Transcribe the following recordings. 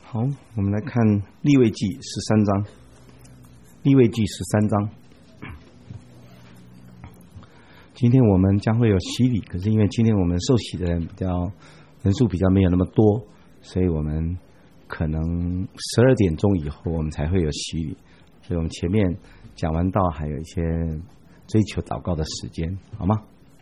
好，我们来看利未记13章。利未记13章，今天我们将会有洗礼，可是因为今天我们受洗的人人数比较没有那么多，所以我们可能12点钟以后我们才会有洗礼，所以我们前面讲完道还有一些追求祷告的时间，好吗？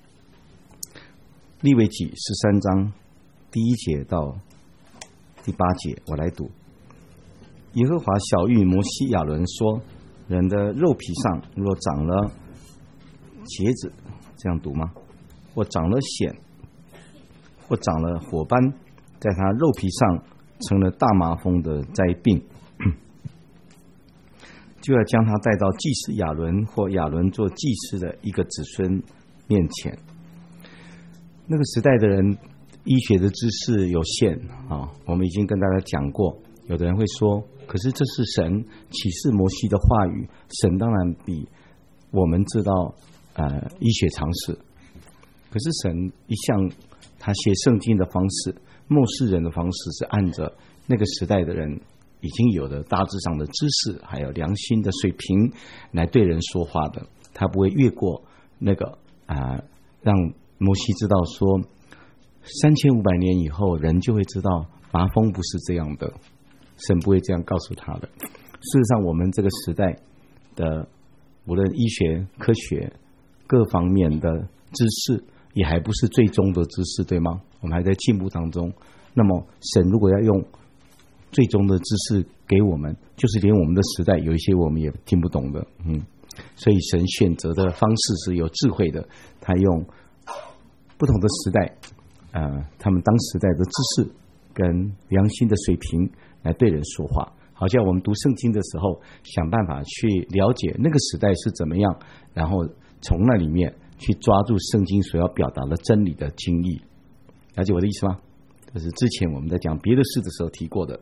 利未记13章第1节到第8节，我来读。耶和华晓谕摩西亚伦说，人的肉皮上若长了疖子，这样读吗？或长了癣，或长了火斑，在他肉皮上成了大麻风的灾病，就要将他带到祭司亚伦或亚伦做祭司的一个子孙面前。那个时代的人医学的知识有限啊，我们已经跟大家讲过。有的人会说，可是这是神启示摩西的话语，神当然比我们知道医学常识。可是神一向他写圣经的方式，末世人的方式是按着那个时代的人已经有的大致上的知识还有良心的水平来对人说话的，他不会越过那个让摩西知道说3500年以后人就会知道麻风不是这样的，神不会这样告诉他的。事实上我们这个时代的无论医学科学各方面的知识也还不是最终的知识，对吗？我们还在进步当中。那么神如果要用最终的知识给我们，就是连我们的时代有一些我们也听不懂的。所以神选择的方式是有智慧的，他用不同的时代他们当时代的知识跟良心的水平来对人说话，好像我们读圣经的时候想办法去了解那个时代是怎么样，然后从那里面去抓住圣经所要表达的真理的精义。了解我的意思吗？这是之前我们在讲别的事的时候提过的。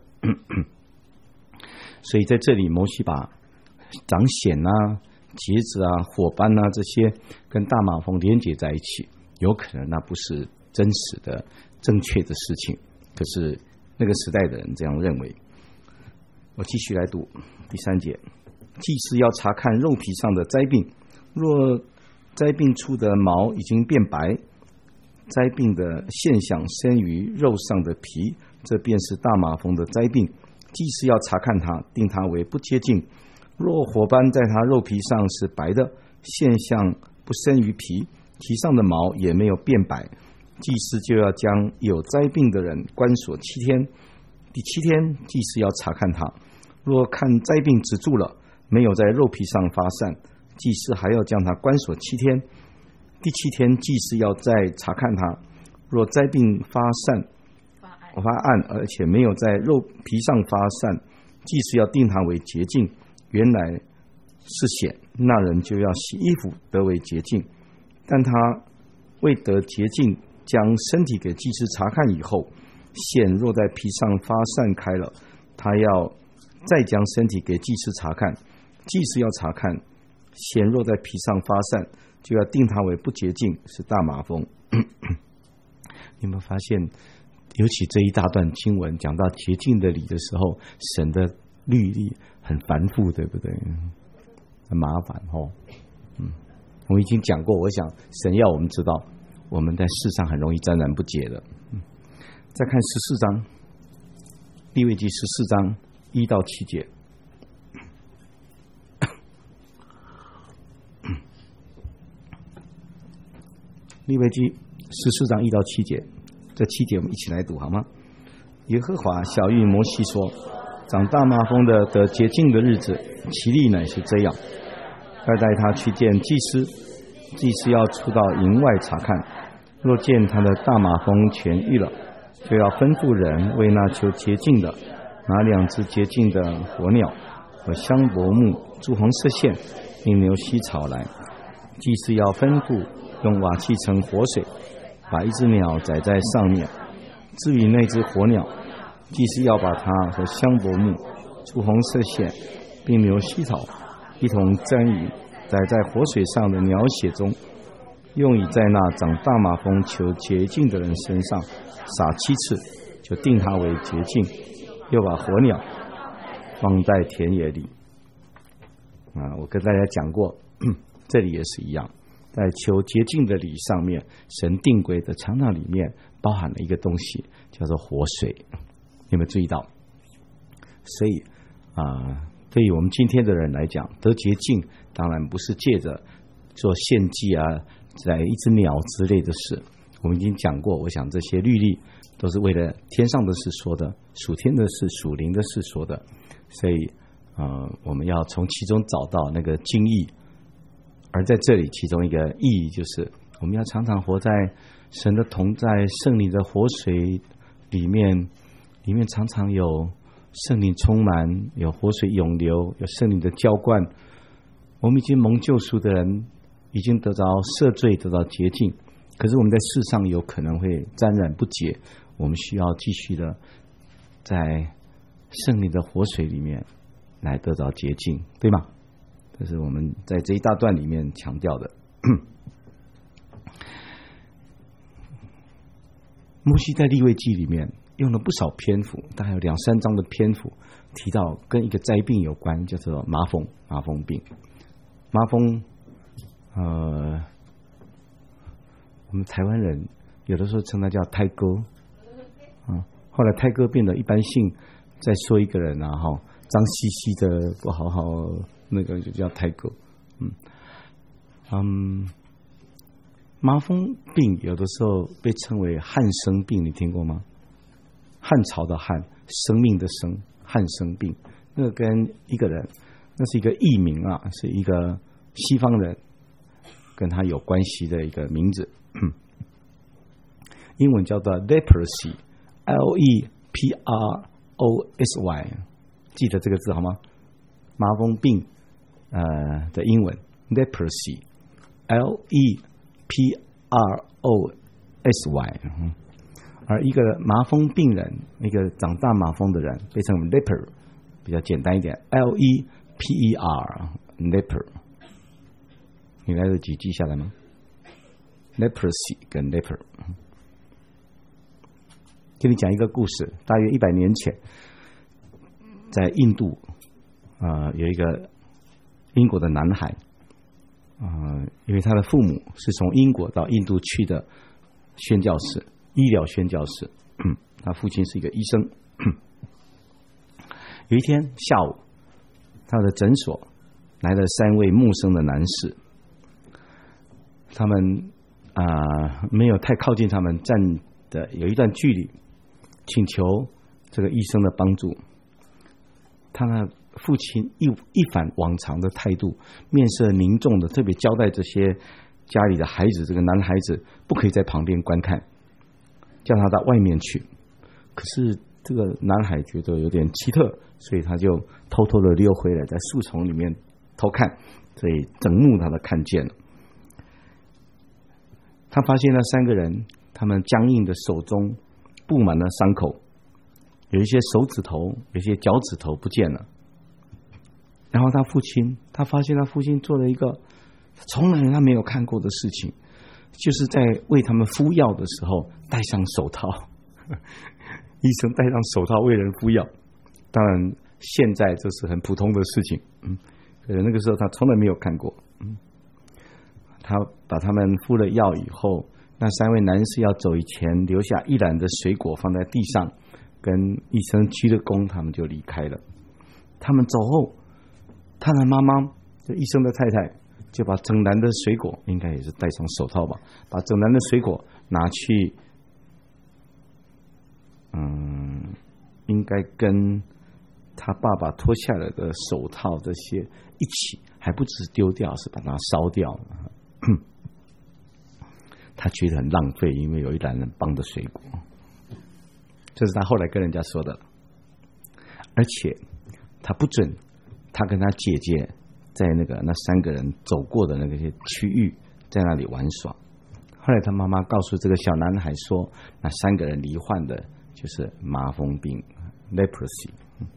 所以在这里摩西把长癣疖子火斑这些跟大麻风连结在一起，有可能那不是真实的正确的事情，可是那个时代的人这样认为。我继续来读第3节。祭司要查看肉皮上的灾病，若灾病处的毛已经变白，灾病的现象生于肉上的皮，这便是大麻风的灾病。祭司要查看它，定它为不洁净。若火斑在它肉皮上是白的，现象不生于皮，皮上的毛也没有变白，祭司就要将有灾病的人关锁7天。第7天祭司要查看他，若看灾病止住了，没有在肉皮上发散，祭司还要将他关锁7天。第7天祭司要再查看他，若灾病发暗，而且没有在肉皮上发散，祭司要定他为洁净，原来是癣，那人就要洗衣服得为洁净。但他未得洁净，将身体给祭司查看以后，癣若在皮上发散开了，他要再将身体给祭司查看，祭司要查看，癣若在皮上发散，就要定他为不洁净，是大麻风。你有没有发现，尤其这一大段经文讲到洁净的理的时候，神的律例很繁复，对不对？很麻烦我已经讲过，我想神要我们知道我们在世上很容易沾染不洁的。再看14章，利未记14章1到7节。利未记14章1到7节，这7节我们一起来读好吗？耶和华晓谕摩西说，长大麻风的得洁净的日子，其例乃是这样，要带他去见祭司，祭司要出到营外查看，若见他的大麻风痊愈了，就要吩咐人为那求洁净的拿2只洁净的火鸟和香柏木、朱红色线并牛膝草来，祭司要吩咐用瓦器盛活水，把一只鸟宰在上面。至于那只火鸟，祭司要把它和香柏木、朱红色线并牛膝草一同沾于宰在活水上的鸟血中，用以在那长大麻风求洁净的人身上撒7次，就定他为洁净。 又把火鸟放在田野里。我跟大家讲过，这里也是一样，在求洁净的礼上面，神定规的常常里面包含了一个东西，叫做活水。有没有注意到？所以对于我们今天的人来讲，得洁净当然不是借着做献祭在一只鸟之类的事。我们已经讲过，我想这些律例都是为了天上的事说的，属天的事、属灵的事说的。所以我们要从其中找到那个精义。而在这里，其中一个意义就是我们要常常活在神的同在、圣灵的活水里面常常有圣灵充满，有活水涌流，有圣灵的浇灌。我们已经蒙救赎的人，已经得到赦罪，得到洁净，可是我们在世上有可能会沾染不洁，我们需要继续的在圣灵的活水里面来得到洁净，对吗？这是我们在这一大段里面强调的。摩西在利未记里面用了不少篇幅，大概有2-3章的篇幅提到跟一个灾病有关，叫做麻风病。麻风我们台湾人有的时候称它叫胎哥后来胎哥变得一般性，再说一个人脏兮兮的不好好，那个就叫胎哥。麻风病有的时候被称为汉生病，你听过吗？汉朝的汉，生命的生，汉生病。那个跟一个人，那是一个艺名是一个西方人跟他有关系的一个名字。英文叫做 leprosy， Leprosy， 记得这个字好吗？麻风病的英文 leprosy， Leprosy。而一个麻风病人，一个长大麻风的人被称为 leper， 比较简单一点 Leper leper。 你来得及记下来吗？ leprosy 跟 leper。 跟你讲一个故事，大约100年前在印度有一个英国的男孩因为他的父母是从英国到印度去的宣教士，医疗宣教士。他父亲是一个医生。有一天下午，他的诊所来了3位陌生的男士，他们没有太靠近他们，站的有一段距离，请求这个医生的帮助。他的父亲一反往常的态度，面色凝重的，特别交代这些家里的孩子，这个男孩子不可以在旁边观看，叫他到外面去。可是这个男孩觉得有点奇特，所以他就偷偷的溜回来，在树丛里面偷看，所以整幕他都看见了。他发现那3个人，他们僵硬的手中布满了伤口，有一些手指头，有一些脚趾头不见了。然后他发现他父亲做了一个从来他没有看过的事情，就是在为他们敷药的时候戴上手套。医生戴上手套为人敷药，当然现在这是很普通的事情。那个时候他从来没有看过。他把他们敷了药以后，那3位男士要走以前，留下一篮的水果放在地上，跟医生鞠了躬，他们就离开了。他们走后，他的妈妈，这医生的太太，就把整篮的水果，应该也是戴上手套吧，把整篮的水果拿去，应该跟他爸爸脱下来的手套这些一起，还不只是丢掉，是把它烧掉。他觉得很浪费，因为有一篮人棒的水果。这是他后来跟人家说的。而且他不准他跟他姐姐在那3个人走过的那些区域在那里玩耍。后来他妈妈告诉这个小男孩说，那3个人罹患的就是麻风病 leprosy。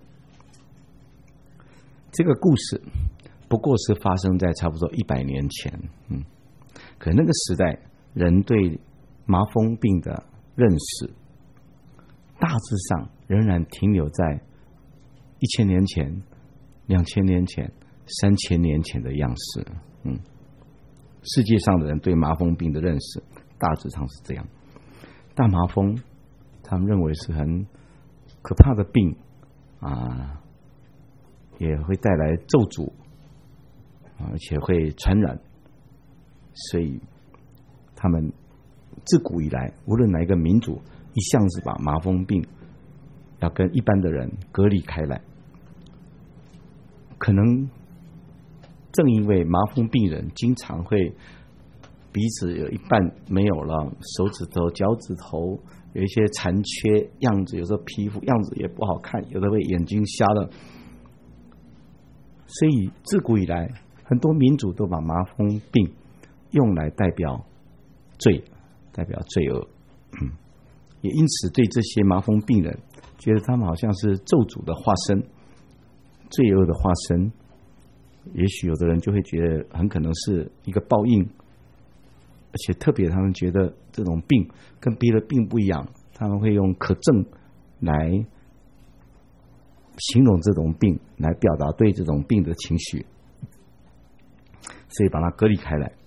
这个故事不过是发生在差不多100年前。可那个时代人对麻风病的认识大致上仍然停留在 1000年前、2000年前、3000年前的样式。世界上的人对麻风病的认识大致上是这样。大麻风他们认为是很可怕的病啊，也会带来咒诅，而且会传染，所以他们自古以来，无论哪一个民族，一向是把麻风病要跟一般的人隔离开来。可能正因为麻风病人经常会鼻子有一半没有了，手指头、脚趾头有一些残缺样子，有时候皮肤样子也不好看，有的会眼睛瞎了。所以自古以来，很多民族都把麻风病用来代表罪，代表罪恶。也因此对这些麻风病人，觉得他们好像是咒诅的化身，罪恶的化身。也许有的人就会觉得很可能是一个报应，而且特别他们觉得这种病跟别的病不一样，他们会用可憎来形容这种病，来表达对这种病的情绪，所以把它隔离开来。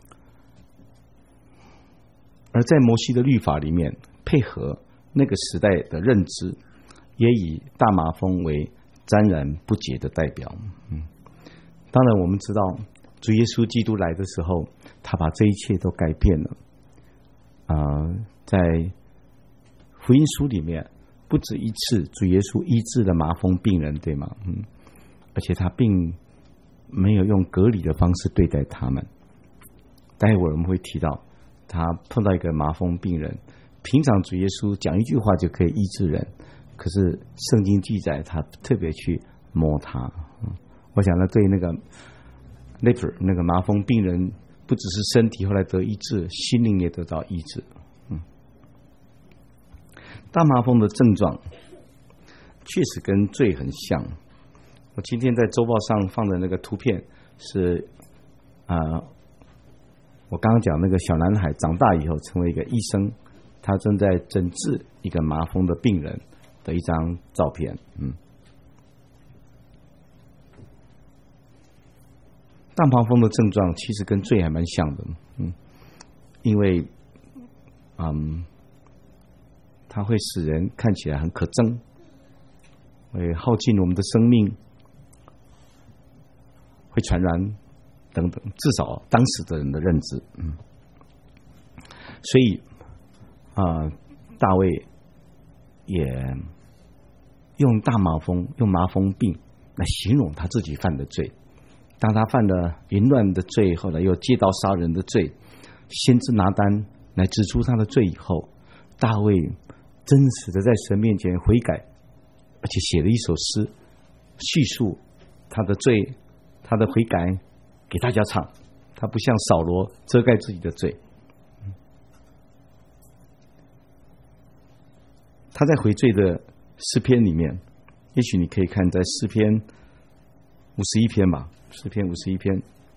而在摩西的律法里面，配合那个时代的认知，也以大麻风为沾染不洁的代表。当然我们知道主耶稣基督来的时候，他把这一切都改变了。在福音书里面不止一次主耶稣医治了麻风病人，对吗？而且他并没有用隔离的方式对待他们。待会我们会提到他碰到一个麻风病人，平常主耶稣讲一句话就可以医治人，可是圣经记载他特别去摸他。我想呢，对那个 leper 那个麻风病人，不只是身体后来得医治，心灵也得到医治。大麻风的症状确实跟罪很像。我今天在周报上放的那个图片是我刚刚讲那个小男孩长大以后成为一个医生，他正在诊治一个麻风的病人的一张照片。大麻风的症状其实跟罪还蛮像的，因为它会使人看起来很可憎，会耗尽我们的生命，会传染等等，至少当时的人的认知。所以大卫也用大麻风、用麻风病来形容他自己犯的罪。当他犯了淫乱的罪，后来又借刀杀人的罪，先知拿单来指出他的罪以后，大卫真实的在神面前悔改，而且写了一首诗叙述他的罪，他的悔改给大家唱。他不像扫罗遮盖自己的罪，他在悔罪的诗篇里面，也许你可以看在诗篇51篇吧，诗篇51篇。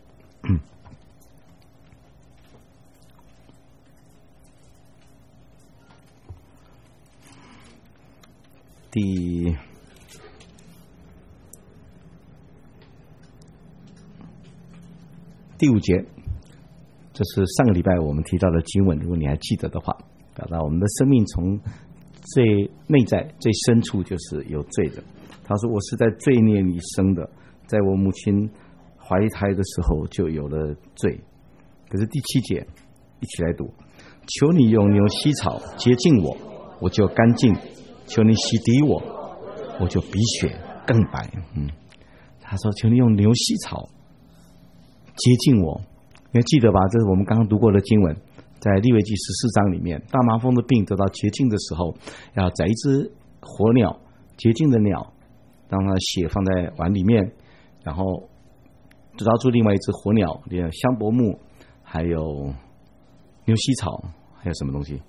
第5节，这是上个礼拜我们提到的经文，如果你还记得的话，表达我们的生命从最内在最深处就是有罪的。他说我是在罪孽里生的，在我母亲怀胎的时候就有了罪。可是第7节一起来读，求你用牛膝草洁净我，我就干净；求你洗涤我，我就比雪更白。他说求你用牛膝草洁净我。你还记得吧？这是我们刚刚读过的经文，在利未记14章里面，大麻风的病得到洁净的时候，要宰一只活鸟，洁净的鸟，让它血放在碗里面，然后抓住另外一只活鸟，香柏木，还有牛膝草，还有什么东西？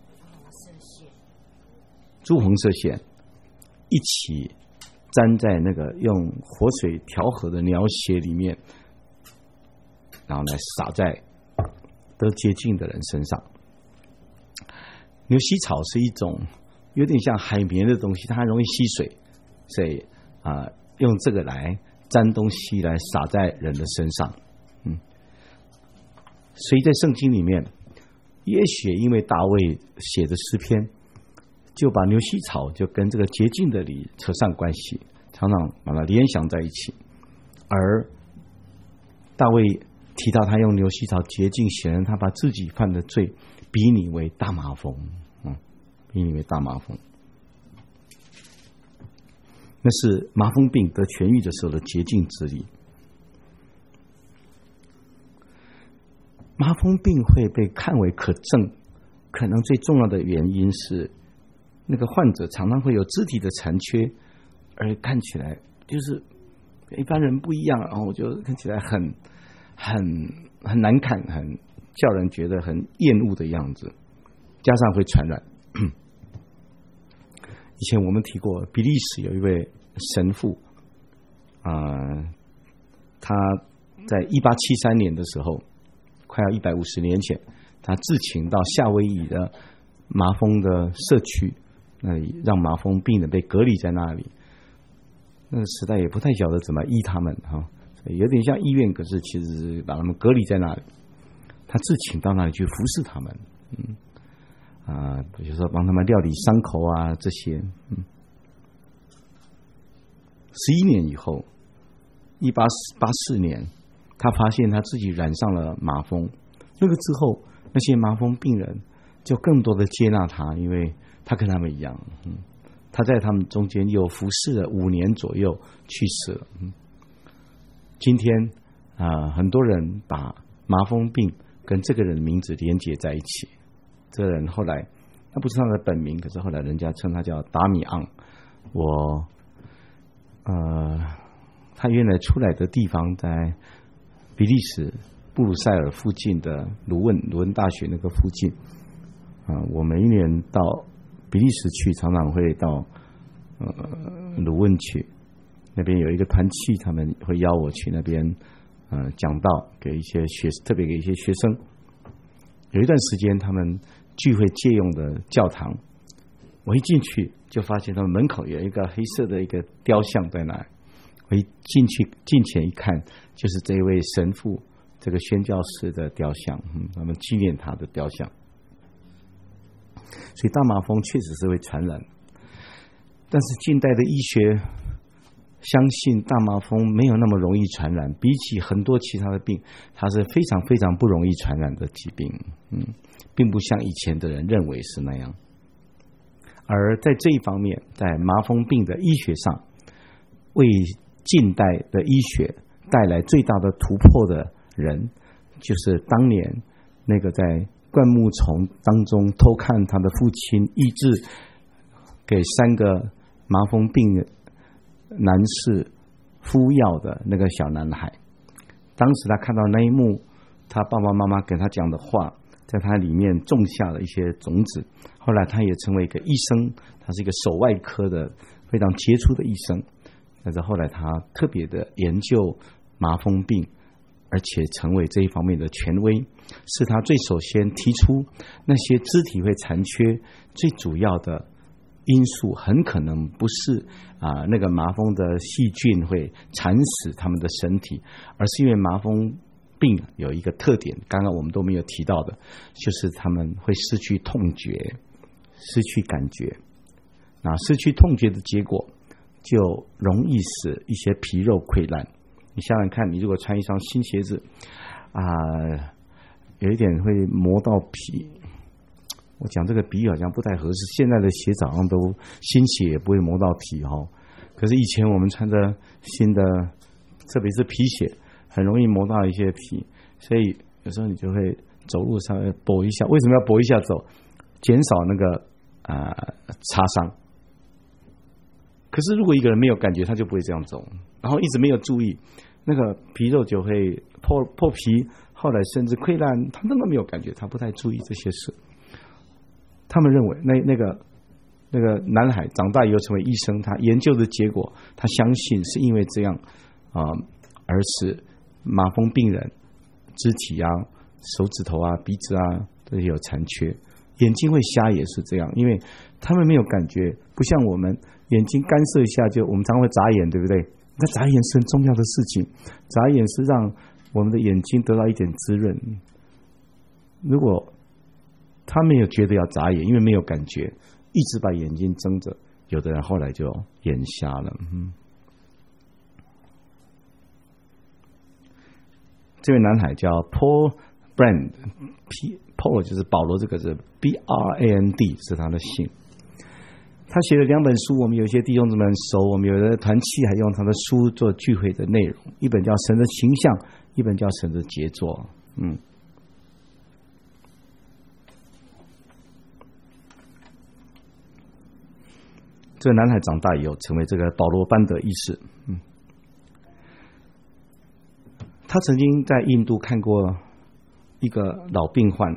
朱红色线一起沾在那个用活水调和的鸟血里面，然后来撒在得洁净的人身上。牛膝草是一种有点像海绵的东西，它很容易吸水，所以用这个来沾东西来撒在人的身上。所以在圣经里面，也许因为大卫写的诗篇，就把牛膝草就跟这个洁净的礼扯上关系，常常把它联想在一起。而大卫提到他用牛膝草洁净，显然他把自己犯的罪比拟为大麻风，比拟为大麻风。那是麻风病得痊愈的时候的洁净之礼。麻风病会被看为可证，可能最重要的原因是那个患者常常会有肢体的残缺，而看起来就是一般人不一样，然后就看起来很难看，很叫人觉得很厌恶的样子，加上会传染。以前我们提过，比利时有一位神父，他在1873年的时候，快要150年前，他自请到夏威夷的麻风的社区，那里让麻风病人被隔离在那里。那个时代也不太晓得怎么医他们有点像医院，可是其实是把他们隔离在那里。他自请到那里去服侍他们，比如说帮他们料理伤口啊这些。11年以后，1884年，他发现他自己染上了麻风。那个之后，那些麻风病人就更多的接纳他，因为他跟他们一样。他在他们中间又服侍了5年左右，去世了。今天很多人把麻风病跟这个人的名字连结在一起。这个人后来，他不是他的本名，可是后来人家称他叫达米昂。他原来出来的地方在比利时布鲁塞尔附近的鲁汶大学那个附近。我每一年到比利时去，常常会到鲁汶去，那边有一个团契，他们会邀我去那边讲道，特别给一些学生。有一段时间他们聚会借用的教堂，我一进去就发现他们门口有一个黑色的一个雕像在那里。我一近前一看，就是这位神父这个宣教士的雕像，他们纪念他的雕像。所以大麻风确实是会传染，但是近代的医学相信大麻风没有那么容易传染，比起很多其他的病，它是非常非常不容易传染的疾病，并不像以前的人认为是那样。而在这一方面，在麻风病的医学上，为近代的医学带来最大的突破的人，就是当年那个在灌木丛当中偷看他的父亲医治给3个麻风病男士敷药的那个小男孩。当时他看到那一幕，他爸爸妈妈给他讲的话，在他里面种下了一些种子。后来他也成为一个医生，他是一个手外科的非常杰出的医生。但是后来他特别的研究麻风病，而且成为这一方面的权威，是他最首先提出那些肢体会残缺最主要的因素很可能不是那个麻风的细菌会缠死他们的身体，而是因为麻风病有一个特点，刚刚我们都没有提到的，就是他们会失去痛觉，失去感觉。那失去痛觉的结果，就容易使一些皮肉溃烂。你想想看，你如果穿一双新鞋子有一点会磨到皮。我讲这个比喻好像不太合适，现在的鞋好像都新鞋也不会磨到皮可是以前我们穿着新的，特别是皮鞋，很容易磨到一些皮，所以有时候你就会走路稍微跛一下。为什么要跛一下走？减少那个擦伤。可是如果一个人没有感觉，他就不会这样走，然后一直没有注意，那个皮肉就会破皮，后来甚至溃烂，他都没有感觉，他不太注意这些事。他们认为那个男孩长大以后成为医生，他研究的结果，他相信是因为这样而使麻风病人肢体手指头鼻子都有残缺，眼睛会瞎也是这样，因为他们没有感觉，不像我们眼睛干涉一下，就我们常会眨眼，对不对？那眨眼是很重要的事情，眨眼是让我们的眼睛得到一点滋润。如果他没有觉得要眨眼，因为没有感觉，一直把眼睛睁着，有的人后来就眼瞎了。这位男孩叫 Paul Brand，Paul 就是保罗这个字 ，B-R-A-N-D 是他的姓。他写了2本书，我们有些弟兄姊妹很熟，我们有的团契还用他的书做聚会的内容。一本叫《神的形象》，一本叫《神的杰作》。这个男孩长大以后，成为这个保罗班德医师。他曾经在印度看过一个老病患，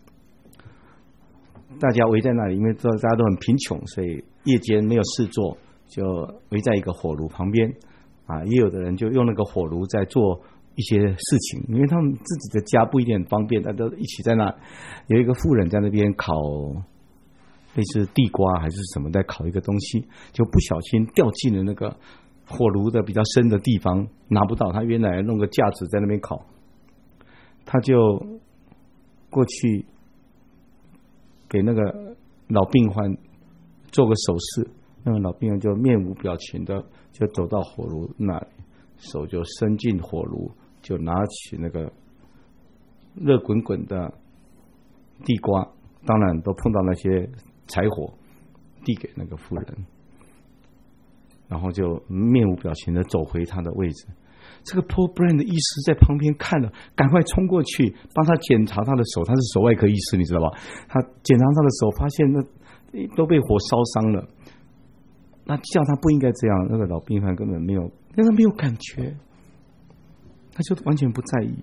大家围在那里，因为大家都很贫穷，所以夜间没有事做，就围在一个火炉旁边也有的人就用那个火炉在做一些事情，因为他们自己的家不一定很方便，大家都一起在那。有一个妇人在那边烤类似地瓜还是什么，在烤一个东西，就不小心掉进了那个火炉的比较深的地方，拿不到。他原来弄个架子在那边烤，他就过去给那个老病患做个手势，那个老病患就面无表情的就走到火炉那里，手就伸进火炉，就拿起那个热滚滚的地瓜，当然都碰到那些柴火，递给那个妇人，然后就面无表情的走回他的位置。这个 Paul Brand 的医师在旁边看了，赶快冲过去帮他检查他的手，他是手外科医师，你知道吧？他检查他的手，发现那都被火烧伤了。那叫他不应该这样，那个老病患根本没有，因为他没有感觉，他就完全不在意。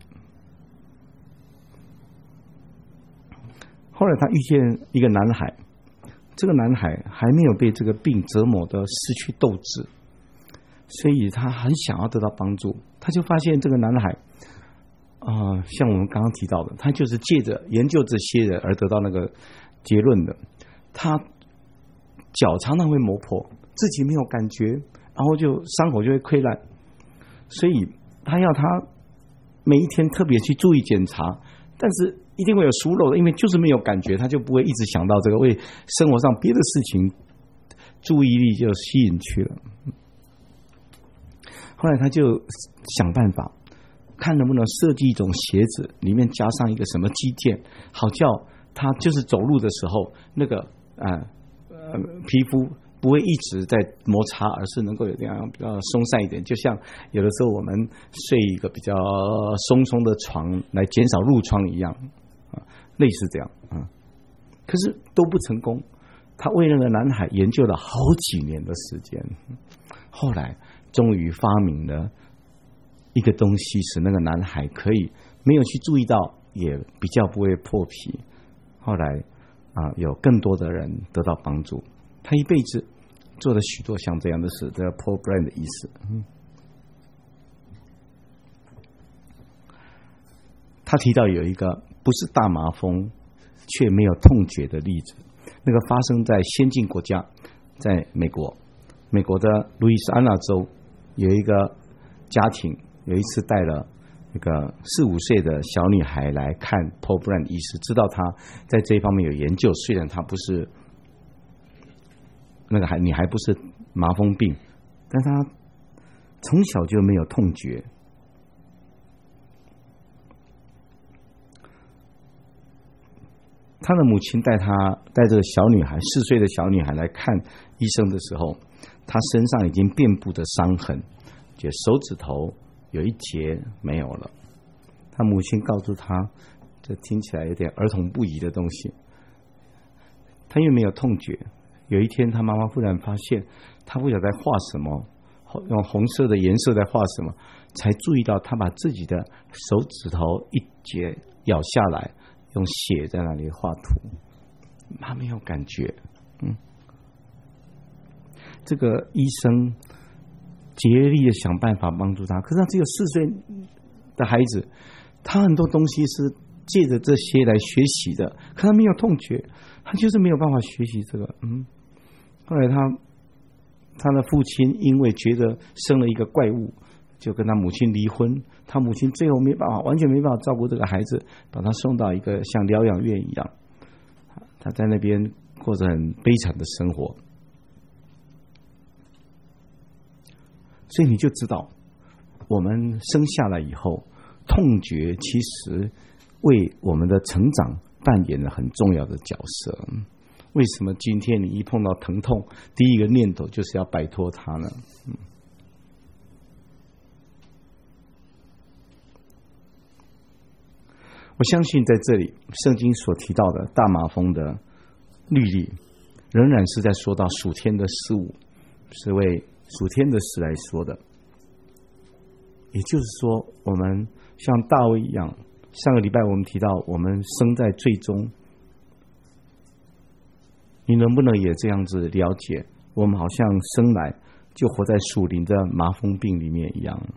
后来他遇见一个男孩，这个男孩还没有被这个病折磨的失去斗志，所以他很想要得到帮助。他就发现这个男孩像我们刚刚提到的，他就是借着研究这些人而得到那个结论的。他脚常常会磨破，自己没有感觉，然后就伤口就会溃烂，所以他要他每一天特别去注意检查，但是一定会有疏漏的，因为就是没有感觉，他就不会一直想到这个，为生活上别的事情注意力就吸引去了。后来他就想办法看能不能设计一种鞋子，里面加上一个什么肌腱，好叫他就是走路的时候那个皮肤不会一直在摩擦，而是能够有这样比较松散一点，就像有的时候我们睡一个比较松松的床来减少褥疮一样类似这样可是都不成功。他为那个男孩研究了好几年的时间，后来终于发明了一个东西，使那个男孩可以没有去注意到，也比较不会破皮。后来有更多的人得到帮助。他一辈子做了许多像这样的事，这 Paul Brand 的意思。他提到有一个不是大麻风却没有痛觉的例子，那个发生在先进国家，在美国的路易斯安那州，有一个家庭有一次带了那个4、5岁的小女孩来看 Paul Brand 医师，知道他在这一方面有研究，虽然他不是那个女孩不是麻风病，但他从小就没有痛觉。他的母亲带这个小女孩4岁的小女孩来看医生的时候，她身上已经遍布的伤痕，就手指头有一节没有了。他母亲告诉他，这听起来有点儿童不宜的东西。他因为没有痛觉，有一天他妈妈忽然发现他不晓得在画什么，用红色的颜色在画什么，才注意到他把自己的手指头一节咬下来，用血在那里画图。他没有感觉。这个医生竭力的想办法帮助他，可是他只有4岁的孩子，他很多东西是借着这些来学习的，可他没有痛觉，他就是没有办法学习这个。后来他他的父亲因为觉得生了一个怪物，就跟他母亲离婚。他母亲最后没办法，完全没办法照顾这个孩子，把他送到一个像疗养院一样，他在那边过着很悲惨的生活。所以你就知道，我们生下来以后，痛觉其实为我们的成长扮演了很重要的角色。为什么今天你一碰到疼痛，第一个念头就是要摆脱它呢？我相信在这里圣经所提到的大麻风的律例，仍然是在说到属天的事物，是为属天的事来说的。也就是说，我们像大卫一样，上个礼拜我们提到我们生在罪中，你能不能也这样子了解，我们好像生来就活在属灵的麻风病里面一样？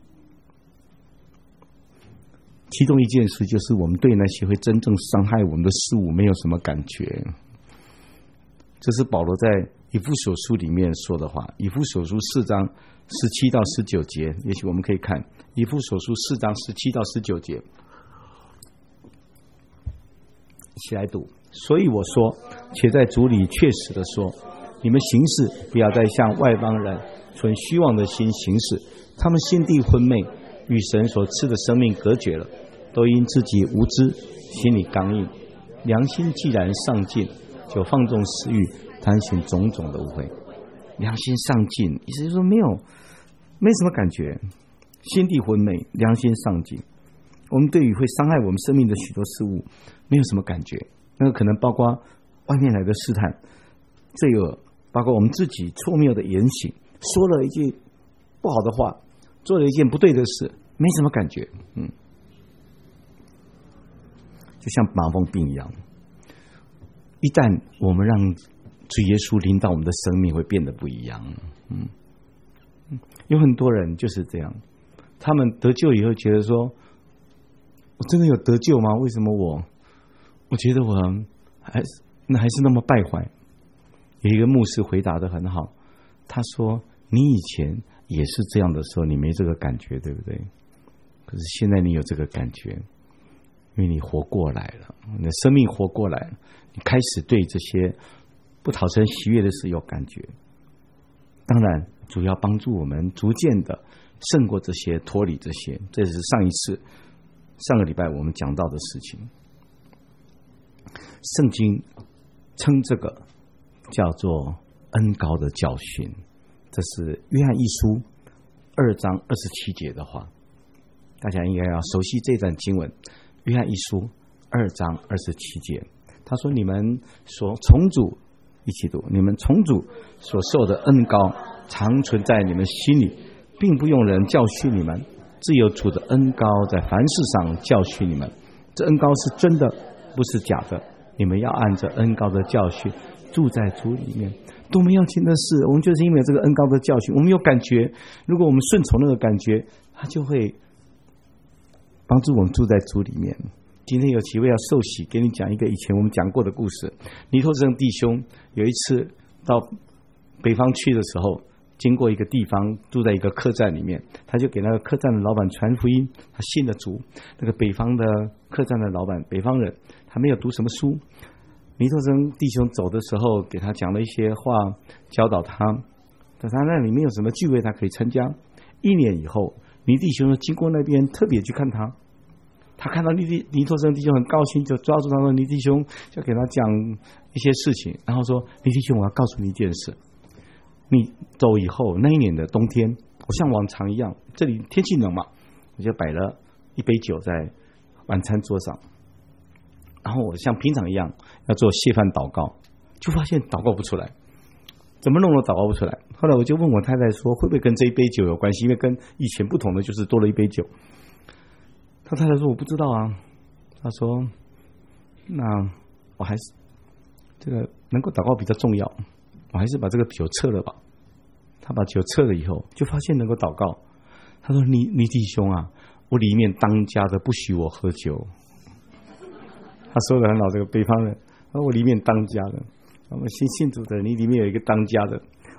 其中一件事就是我们对那些会真正伤害我们的事物没有什么感觉。这是保罗在以弗所书里面说的话，以弗所书4章17到19节，也许我们可以看以弗所书4章17到19节，一起来读。所以我说，且在主里确实的说，你们行事不要再像外邦人存虚妄的心行事，他们心地昏昧，与神所赐的生命隔绝了，都因自己无知，心里刚硬，良心既然上进，就放纵私欲，贪行种种的污秽。良心上进，意思就是说没什么感觉，心地昏昧，良心上进。我们对于会伤害我们生命的许多事物没有什么感觉，那个可能包括外面来的试探、罪恶，包括我们自己错谬的言行，说了一句不好的话，做了一件不对的事，没什么感觉。就像麻风病一样，一旦我们让主耶稣领导我们的生命，会变得不一样。有很多人就是这样，他们得救以后觉得说，我真的有得救吗？为什么我觉得我还是那么败坏？有一个牧师回答得很好，他说，你以前也是这样的时候，你没这个感觉，对不对？可是现在你有这个感觉，因为你活过来了，你的生命活过来了，你开始对这些不讨神喜悦的事有感觉。当然主要帮助我们逐渐的胜过这些，脱离这些，这是上个礼拜我们讲到的事情。圣经称这个叫做恩膏的教训，这是约翰一书2章27节的话，大家应该要熟悉这段经文。约翰一书2章27节，他说，你们所从主，一起读，你们从主所受的恩膏常存在你们心里，并不用人教训你们，自有主的恩膏在凡事上教训你们。这恩膏是真的，不是假的，你们要按着恩膏的教训住在主里面。多么要紧的事，我们就是因为这个恩膏的教训，我们有感觉，如果我们顺从那个感觉，它就会帮助我们住在主里面。今天有几位要受洗，给你讲一个以前我们讲过的故事。尼托生弟兄有一次到北方去的时候，经过一个地方，住在一个客栈里面，他就给那个客栈的老板传福音，他信了主。那个北方的客栈的老板，北方人，他没有读什么书。尼托生弟兄走的时候，给他讲了一些话，教导他，但他那里面有什么聚会他可以参加。1年以后，尼弟兄经过那边，特别去看他。他看到尼托生弟兄很高兴，就抓住他说，尼弟兄就给他讲一些事情，然后说，尼弟兄，我要告诉你一件事，你走以后那一年的冬天，我像往常一样，这里天气冷嘛，我就摆了一杯酒在晚餐桌上，然后我像平常一样要做谢饭祷告，就发现祷告不出来，怎么弄都祷告不出来。后来我就问我太太说，会不会跟这一杯酒有关系？因为跟以前不同的就是多了一杯酒。他太太说，我不知道啊。他说，那我还是这个能够祷告比较重要，我还是把这个酒撤了吧。他把酒撤了以后，就发现能够祷告。他说，你弟兄啊，我里面当家的不许我喝酒。他说的很好，这个北方人，我里面当家的，我们信主的人，你里面有一个当家的，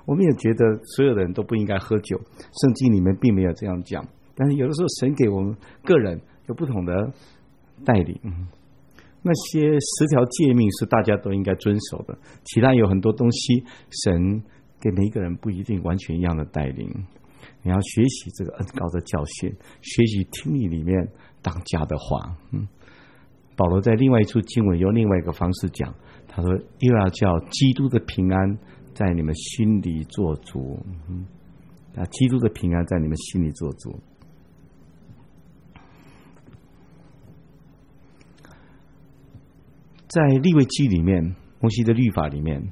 我们也觉得所有的人都不应该喝酒，圣经里面并没有这样讲，但是有的时候神给我们个人有不同的带领。那些10条诫命是大家都应该遵守的，其他有很多东西神给每一个人不一定完全一样的带领。你要学习这个恩膏的教训，学习听你里面当家的话。保罗在另外一处经文用另外一个方式讲，他说又要叫基督的平安在你们心里做主。基督的平安在你们心里做主。在利未记里面，摩西的律法里面，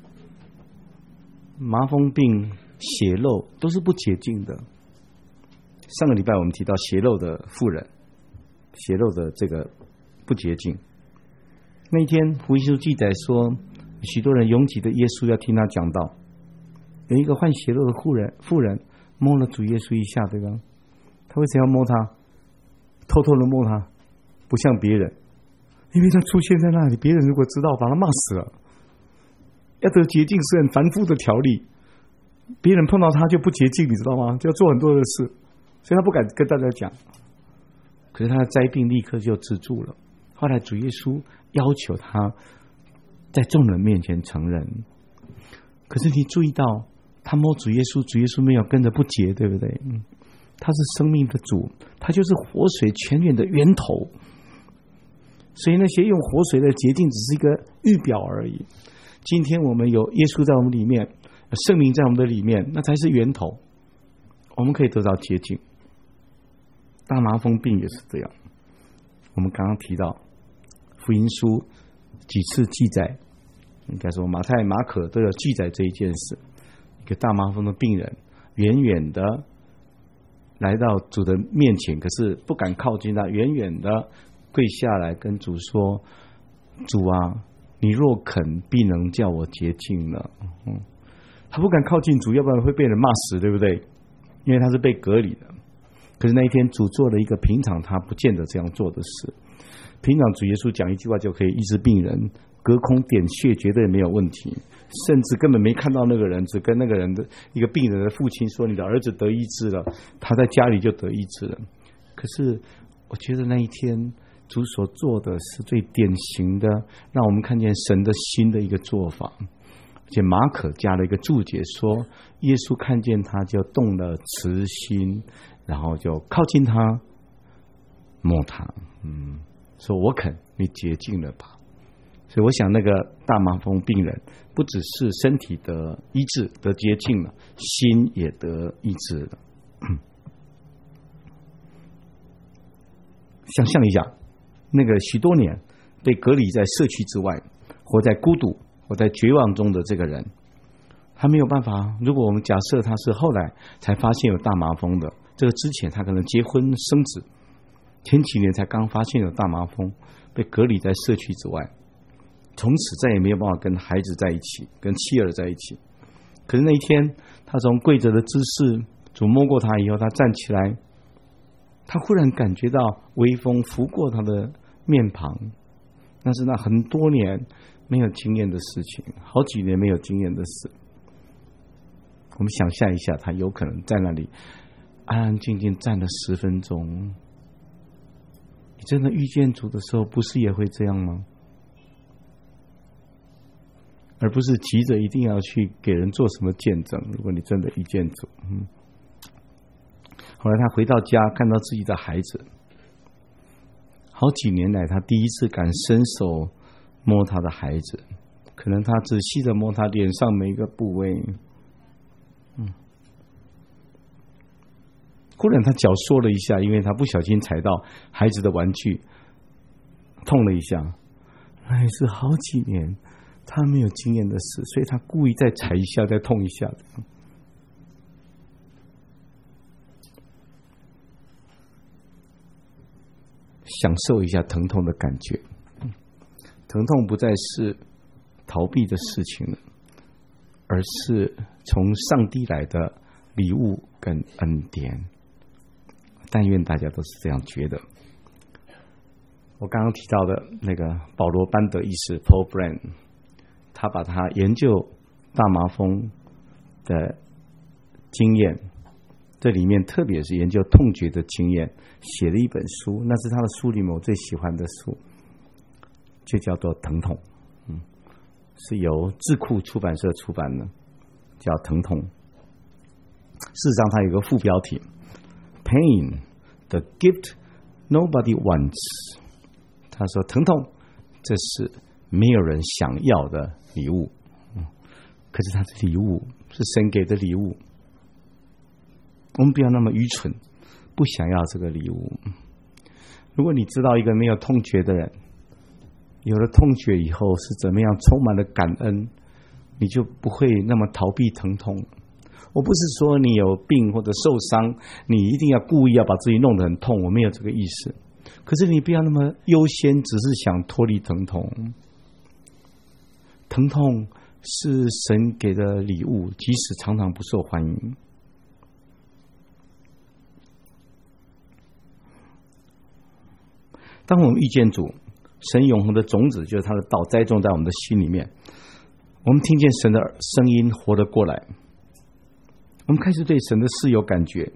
麻风病、血漏都是不洁净的。上个礼拜我们提到血漏的妇人，血漏的这个不洁净。那一天福音书记载说，许多人拥挤的耶稣要听他讲道。有一个患血漏的妇人摸了主耶稣一下，对吧？他为什么要摸他？偷偷的摸他，不像别人，因为他出现在那里，别人如果知道，把他骂死了。要得洁净是很繁复的条例，别人碰到他就不洁净，你知道吗？就要做很多的事，所以他不敢跟大家讲。可是他的灾病立刻就止住了。后来主耶稣要求他在众人面前承认，可是你注意到他摸主耶稣，主耶稣没有跟着不洁，对不对？他是生命的主，他就是活水泉源的源头。所以那些用活水的洁净只是一个预表而已。今天我们有耶稣在我们里面，圣灵在我们的里面，那才是源头，我们可以得到洁净。大麻风病也是这样。我们刚刚提到福音书几次记载，应该说马太、马可都有记载这一件事。一个大麻风的病人远远的来到主的面前，可是不敢靠近他，远远的跪下来跟主说，主啊，你若肯，必能叫我洁净了。他不敢靠近主，要不然会被人骂死，对不对？因为他是被隔离的。可是那一天主做了一个平常他不见得这样做的事。平常主耶稣讲一句话就可以医治病人，隔空点穴绝对没有问题，甚至根本没看到那个人，只跟那个人的一个病人的父亲说，你的儿子得医治了，他在家里就得医治了。可是我觉得那一天主所做的是最典型的，让我们看见神的心的一个做法。而且马可加了一个注解说，耶稣看见他就动了慈心，然后就靠近他摸他，说我肯，你洁净了吧。所以我想那个大麻风病人不只是身体的医治得洁净了，心也得医治了。想象一下，那个许多年被隔离在社区之外，活在孤独、活在绝望中的这个人，他没有办法。如果我们假设他是后来才发现有大麻风的，这个之前他可能结婚生子，前几年才刚发现有大麻风，被隔离在社区之外，从此再也没有办法跟孩子在一起，跟妻儿在一起。可是那一天，他从跪着的姿势，主摸过他以后，他站起来，他忽然感觉到微风拂过他的面庞，那是那很多年没有经验的事情，好几年没有经验的事。我们想象一下，他有可能在那里安安静静站了10分钟。你真的遇见主的时候，不是也会这样吗？而不是急着一定要去给人做什么见证。如果你真的遇见主，后来他回到家，看到自己的孩子，好几年来他第一次敢伸手摸他的孩子，可能他仔细的摸他脸上每一个部位。忽然他脚缩了一下，因为他不小心踩到孩子的玩具，痛了一下。那也是好几年他没有经验的事，所以他故意再踩一下，再痛一下。享受一下疼痛的感觉。疼痛不再是逃避的事情了，而是从上帝来的礼物跟恩典。但愿大家都是这样觉得。我刚刚提到的那个保罗班德医师 Paul Brand， 他把他研究大麻风的经验，这里面特别是研究痛觉的经验，写了一本书，那是他的书里面我最喜欢的书，就叫做《疼痛》，是由智库出版社出版的，叫《疼痛》。事实上，它有个副标题 ：“Pain, the gift nobody wants。”他说：“疼痛，这是没有人想要的礼物。”可是它是礼物，是神给的礼物。我们不要那么愚蠢，不想要这个礼物。如果你知道一个没有痛觉的人，有了痛觉以后是怎么样充满了感恩，你就不会那么逃避疼痛。我不是说你有病或者受伤，你一定要故意要把自己弄得很痛，我没有这个意思。可是你不要那么优先，只是想脱离疼痛。疼痛是神给的礼物，即使常常不受欢迎。当我们遇见主，神永恒的种子就是他的道栽种在我们的心里面，我们听见神的声音，活得过来，我们开始对神的事有感觉。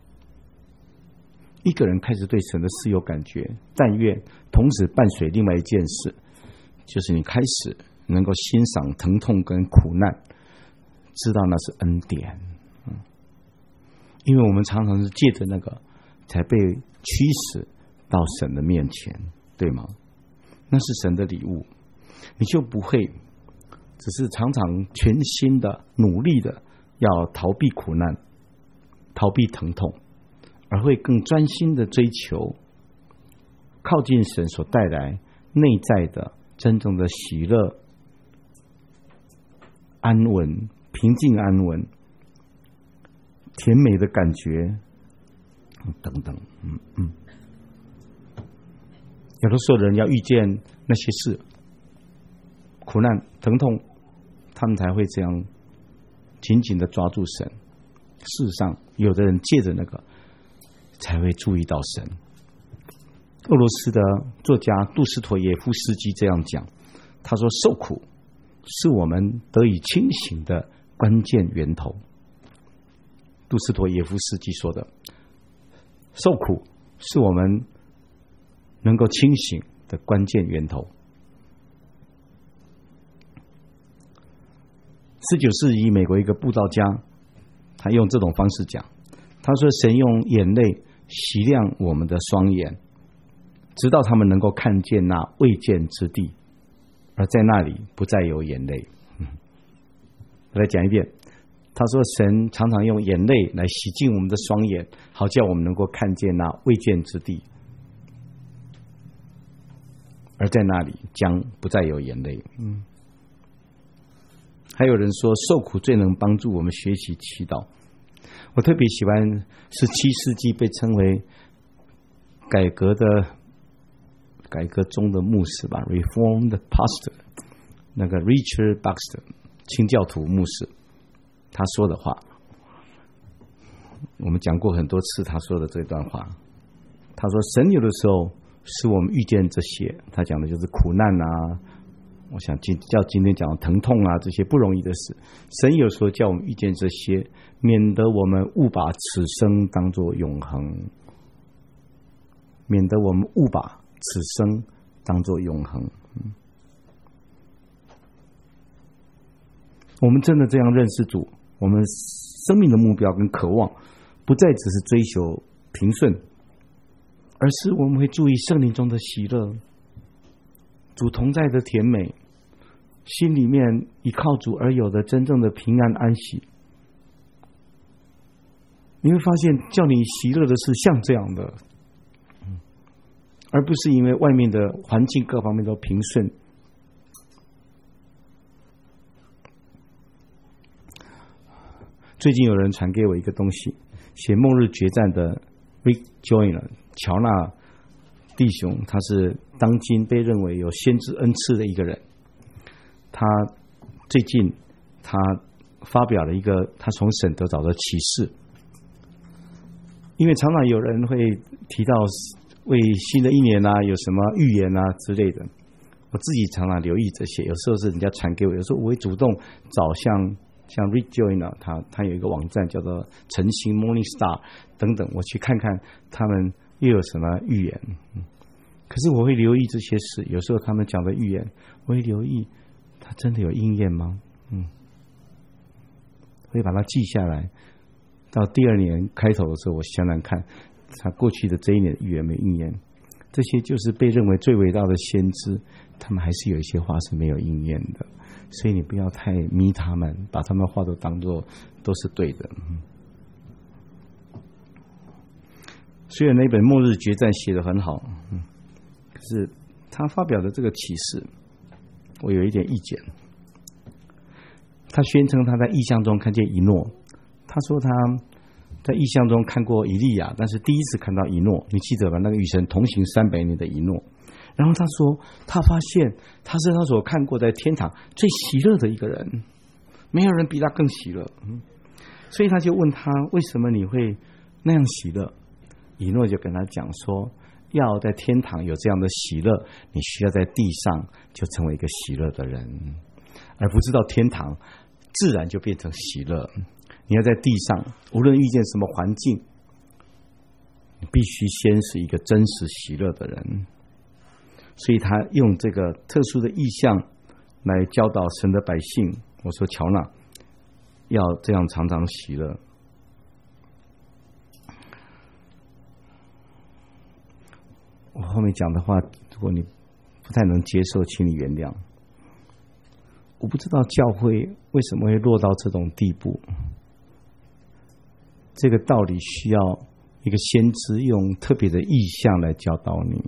一个人开始对神的事有感觉，但愿同时伴随另外一件事，就是你开始能够欣赏疼痛跟苦难，知道那是恩典。因为我们常常是借着那个才被驱使到神的面前，对吗？那是神的礼物，你就不会只是常常全心的努力的要逃避苦难，逃避疼痛，而会更专心的追求靠近神所带来内在的真正的喜乐、安稳、平静安稳、甜美的感觉等等。有的时候人要遇见那些事，苦难、疼痛，他们才会这样紧紧的抓住神。事实上，有的人借着那个才会注意到神。俄罗斯的作家杜斯妥耶夫斯基这样讲，他说：“受苦是我们得以清醒的关键源头。”杜斯妥耶夫斯基说的，受苦是我们能够清醒的关键源头。19世纪美国一个布道家，他用这种方式讲，他说：“神用眼泪洗亮我们的双眼，直到他们能够看见那未见之地，而在那里不再有眼泪。”我来讲一遍，他说：“神常常用眼泪来洗净我们的双眼，好叫我们能够看见那未见之地，而在那里将不再有眼泪。”还有人说，受苦最能帮助我们学习祈祷。我特别喜欢17世纪被称为改革中的牧师吧 ，Reformed Pastor， 那个 Richard Baxter 清教徒牧师，他说的话，我们讲过很多次他说的这段话。他说：“神有的时候使我们遇见这些，他讲的就是苦难啊。我想叫今天讲的疼痛啊，这些不容易的事，神有时候叫我们遇见这些，免得我们误把此生当作永恒，免得我们误把此生当作永恒。”我们真的这样认识主，我们生命的目标跟渴望不再只是追求平顺，而是我们会注意圣灵中的喜乐，主同在的甜美，心里面依靠主而有的真正的平安安息。你会发现叫你喜乐的是像这样的，而不是因为外面的环境各方面都平顺。最近有人传给我一个东西，写《末日决战》的 Rick Joyner 乔纳弟兄，他是当今被认为有先知恩赐的一个人。他最近他发表了一个他从神得着的启示，因为常常有人会提到为新的一年啊有什么预言啊之类的，我自己常常留意这些，有时候是人家传给我，有时候我会主动找像像 Rick Joyner 他有一个网站叫做晨星 Morning Star 等等，我去看看他们又有什么预言。可是我会留意这些事，有时候他们讲的预言，我会留意他真的有应验吗？我会把它记下来，到第二年开头的时候，我想想看他过去的这一年的预言没应验。这些就是被认为最伟大的先知，他们还是有一些话是没有应验的，所以你不要太迷他们，把他们话都当作都是对的。虽然那本《末日决战》写得很好，可是他发表的这个启示，我有一点意见。他宣称他在异象中看见以诺，他说他在异象中看过以利亚，但是第一次看到以诺，你记得吧？那个与神同行300年的以诺。然后他说他发现他是他所看过在天堂最喜乐的一个人，没有人比他更喜乐。所以他就问他，为什么你会那样喜乐？以诺就跟他讲说，要在天堂有这样的喜乐，你需要在地上就成为一个喜乐的人，而不是到天堂自然就变成喜乐。你要在地上无论遇见什么环境，你必须先是一个真实喜乐的人。所以他用这个特殊的意象来教导神的百姓。我说乔纳要这样常常喜乐。我后面讲的话，如果你不太能接受，请你原谅。我不知道教会为什么会落到这种地步，这个道理需要一个先知用特别的意象来教导你。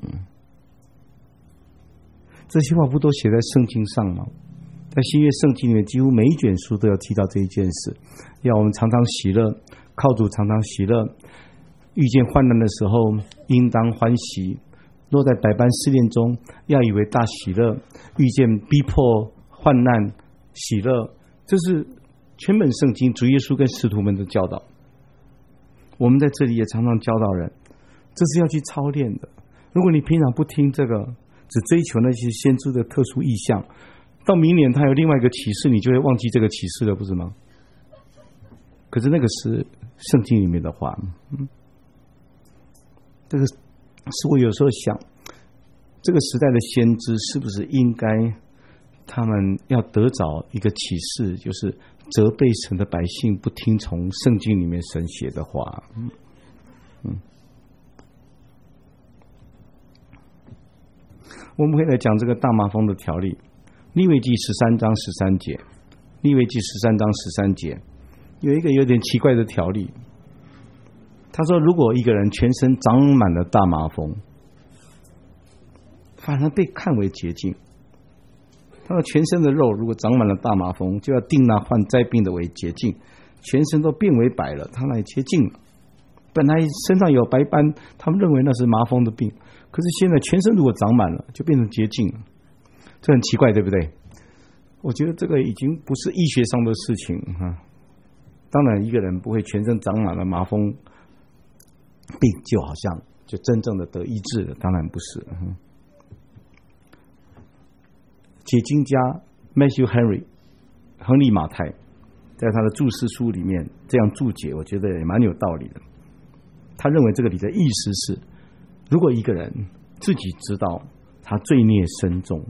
这些话不都写在圣经上吗？在新约圣经里面，几乎每一卷书都要提到这一件事，要我们常常喜乐，靠主常常喜乐，遇见患难的时候应当欢喜，落在百般试炼中要以为大喜乐，遇见逼迫患难喜乐。这是全本圣经主耶稣跟使徒们的教导。我们在这里也常常教导人，这是要去操练的。如果你平常不听这个，只追求那些先知的特殊意象，到明年他有另外一个启示，你就会忘记这个启示了，不是吗？可是那个是圣经里面的话。这个是我有时候想，这个时代的先知是不是应该他们要得着一个启示，就是责备神的百姓不听从圣经里面神写的话。我们会来讲这个大麻风的条例。利未记13章13节，利未记13章13节有一个有点奇怪的条例。他说，如果一个人全身长满了大麻风，反而被看为洁净。他说，全身的肉如果长满了大麻风，就要定那患灾病的为洁净，全身都变为白了，他那也洁净了。本来身上有白斑，他们认为那是麻风的病，可是现在全身如果长满了，就变成洁净了。这很奇怪，对不对？我觉得这个已经不是医学上的事情。当然一个人不会全身长满了麻风病就好像就真正的得医治了，当然不是。解经家 Matthew Henry 亨利马太在他的注释书里面这样注解，我觉得也蛮有道理的。他认为这个里的意思是，如果一个人自己知道他罪孽深重，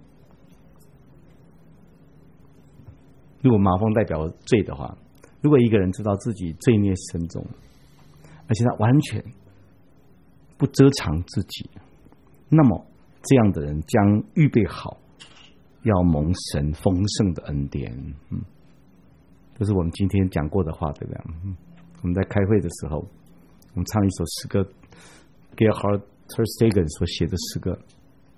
如果麻风代表罪的话，如果一个人知道自己罪孽深重，而且他完全不遮藏自己，那么这样的人将预备好要蒙神丰盛的恩典。这是我们今天讲过的话，对不对？我们在开会的时候，我们唱一首诗歌 Gerhard Tersteegen 所写的诗歌，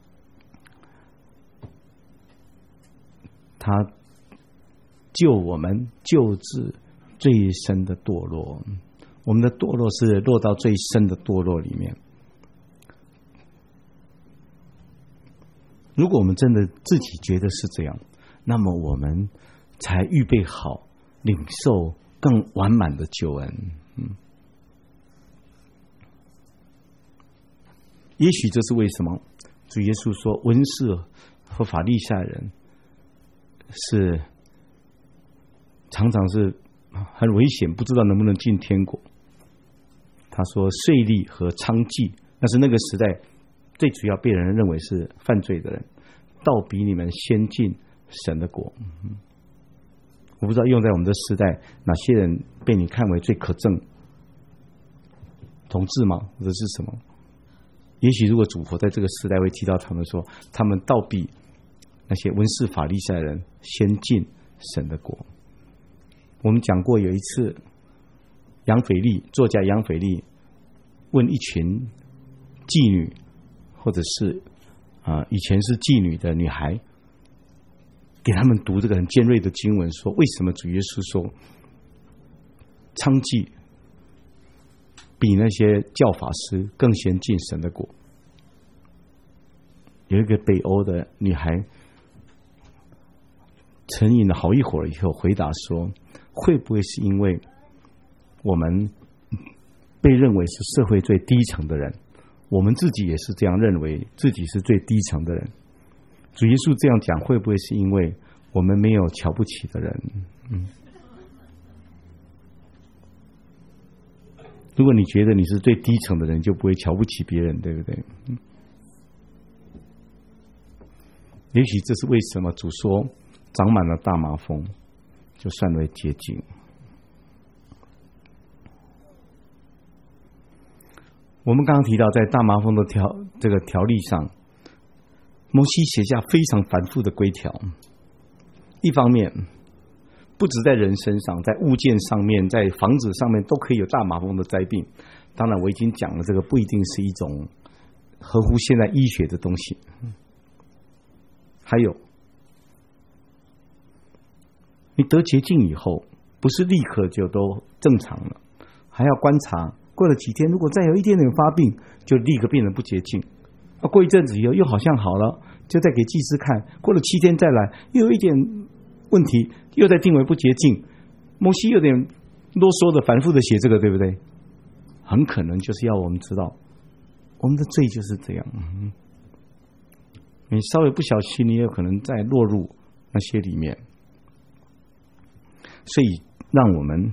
他救我们救治最深的堕落。我们的堕落是落到最深的堕落里面。如果我们真的自己觉得是这样，那么我们才预备好领受更完满的救恩。也许这是为什么主耶稣说文士和法利赛人是常常是很危险，不知道能不能进天国。他说税吏和娼妓，那是那个时代最主要被人认为是犯罪的人，倒比你们先进神的国。我不知道用在我们的时代，哪些人被你看为最可憎？同志吗？或者是什么？也许如果主佛在这个时代会提到他们说，他们倒比那些文士法利赛人先进神的国。我们讲过有一次，作家杨腓力问一群妓女，或者是以前是妓女的女孩，给他们读这个很尖锐的经文，说为什么主耶稣说娼妓比那些教法师更先进神的国？有一个北欧的女孩沉吟了好一会儿以后回答说，会不会是因为我们被认为是社会最低层的人，我们自己也是这样认为自己是最低层的人，主耶稣这样讲，会不会是因为我们没有瞧不起的人？如果你觉得你是最低层的人，就不会瞧不起别人，对不对？也许这是为什么主说长满了大麻风就算为洁净。我们刚刚提到在大麻风的这个条例上，摩西写下非常繁复的规条。一方面不止在人身上，在物件上面，在房子上面都可以有大麻风的灾病。当然我已经讲了，这个不一定是一种合乎现代医学的东西。还有你得洁净以后，不是立刻就都正常了，还要观察，过了几天如果再有一点点发病，就立刻变得不洁净。过一阵子以后又好像好了，就再给祭司看，过了7天再来，又有一点问题，又再定为不洁净。摩西有点啰嗦的反复的写这个，对不对？很可能就是要我们知道我们的罪就是这样。你稍微不小心，你也有可能再落入那些里面。所以让我们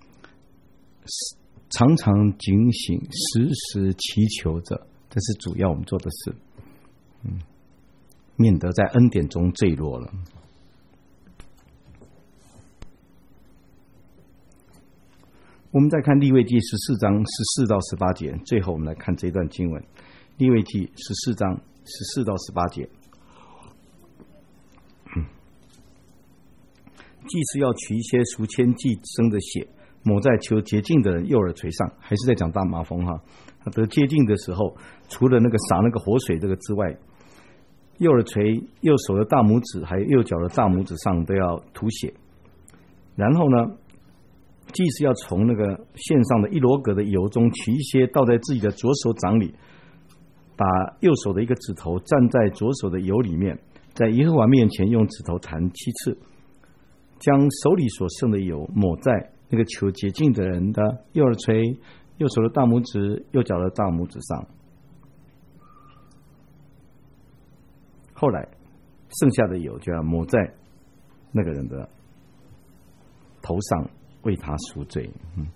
常常警醒，时时祈求着，这是主要我们做的事，免得在恩典中坠落了。我们再看利未记14章14到18节，最后我们来看这段经文。利未记14章14到18节，祭司要取一些赎愆祭牲的血，抹在求洁净的人右耳垂上，还是在讲大麻风哈。他得洁净的时候，除了那个洒那个活水这个之外，右耳垂、右手的大拇指还有右脚的大拇指上都要涂血。然后呢，祭司要从那个线上的1罗革的油中取一些，倒在自己的左手掌里，把右手的一个指头蘸在左手的油里面，在耶和华面前用指头弹7次，将手里所剩的油抹在那个求洁净的人的右耳垂、右手的大拇指、右脚的大拇指上。后来剩下的油就要抹在那个人的头上，为他赎罪。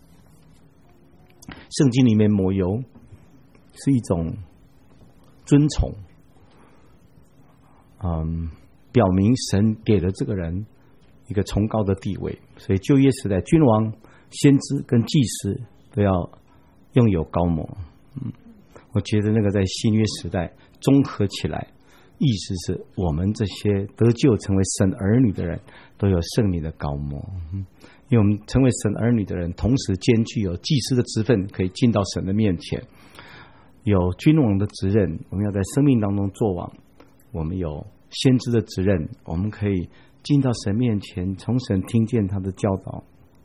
圣经里面抹油是一种尊崇，表明神给了这个人一个崇高的地位。所以旧约时代君王、先知跟祭司都要拥有膏抹。我觉得那个在新约时代综合起来，意思是我们这些得救成为神儿女的人都有圣灵的膏抹。因为我们成为神儿女的人，同时兼具有祭司的职分，可以进到神的面前；有君王的职任，我们要在生命当中作王；我们有先知的职任，我们可以进到神面前，从神听见他的教导。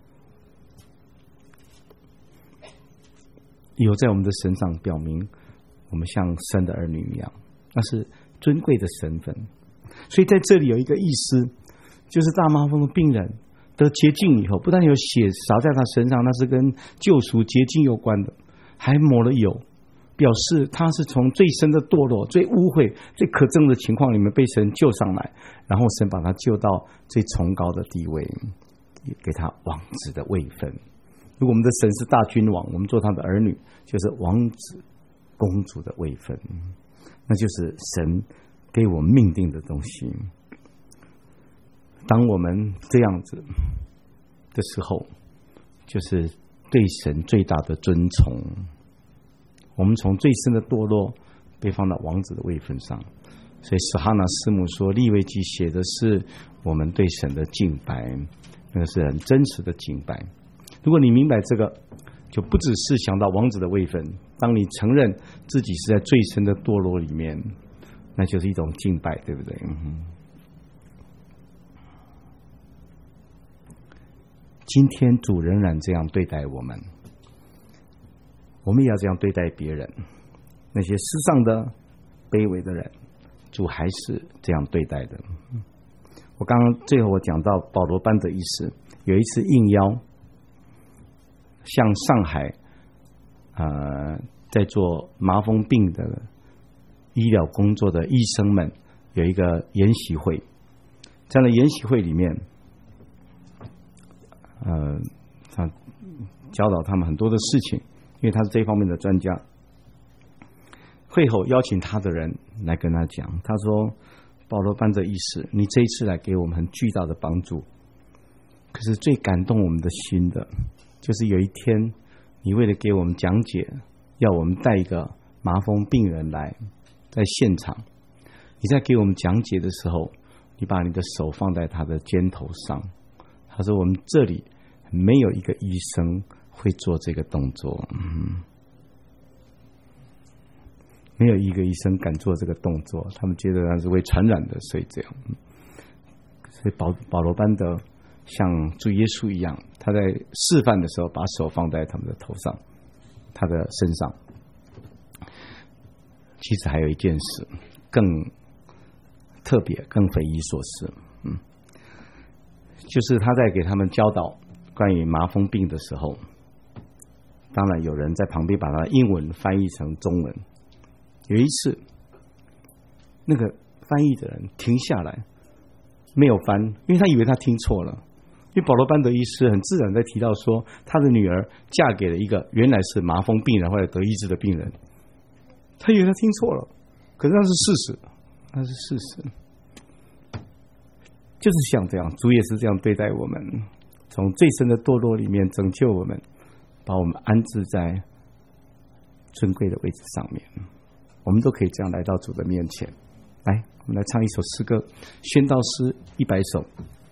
有在我们的身上表明我们像神的儿女一样，那是尊贵的身份。所以在这里有一个意思，就是大麻风的病人得洁净以后，不但有血洒在他身上，那是跟救赎洁净有关的，还抹了油，表示他是从最深的堕落、最污秽、最可憎的情况里面被神救上来，然后神把他救到最崇高的地位。 也给他王子的位分。如果我们的神是大君王，我们做他的儿女就是王子公主的位分，那就是神给我们命定的东西。当我们这样子的时候，就是对神最大的尊崇。我们从最深的堕落被放到王子的位分上，所以史哈拿师母说，利未记写的是我们对神的敬拜，那个是很真实的敬拜。如果你明白这个，就不只是想到王子的位分，当你承认自己是在最深的堕落里面，那就是一种敬拜，对不对？今天主仍然这样对待我们，我们也要这样对待别人。那些世上的卑微的人，主还是这样对待的。我刚刚最后我讲到保罗班德医师有一次应邀向上海在做麻风病的医疗工作的医生们有一个研习会，在那研习会里面他教导他们很多的事情，因为他是这方面的专家。会后邀请他的人来跟他讲，他说，保罗班德医师，你这一次来给我们很巨大的帮助，可是最感动我们的心的就是有一天你为了给我们讲解，要我们带一个麻风病人来在现场，你在给我们讲解的时候，你把你的手放在他的肩头上。他说，我们这里没有一个医生会做这个动作，没有一个医生敢做这个动作，他们觉得他是会传染的，所以这样。所以保罗班德像主耶稣一样，他在示范的时候把手放在他们的头上，他的身上。其实还有一件事更特别更匪夷所思，就是他在给他们教导关于麻风病的时候，当然有人在旁边把他英文翻译成中文。有一次那个翻译的人停下来没有翻，因为他以为他听错了。因为保罗班德医师很自然在提到说，他的女儿嫁给了一个原来是麻风病人或者得医治的病人，他以为他听错了，可是那是事实，那是事实。就是像这样，主也是这样对待我们，从最深的堕落里面拯救我们，把我们安置在尊贵的位置上面。我们都可以这样来到主的面前。来，我们来唱一首诗歌，宣道诗100首。